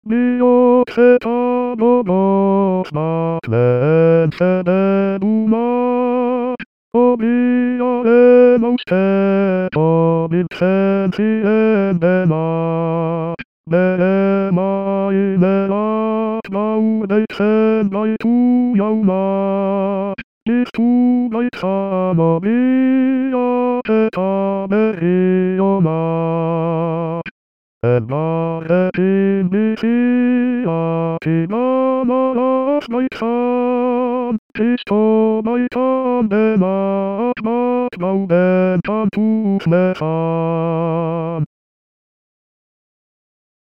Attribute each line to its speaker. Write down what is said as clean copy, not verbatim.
Speaker 1: Mioteta bogosna klęce duma, obijale moste, pobilcenci endema. Bema ile lat gaudejcen gajtu jauma, dziś tu gajcano mioteta merioma. Edmare indicia, tinama las gaitan, Christo maitan dema, atmat gaudentan tus mechan.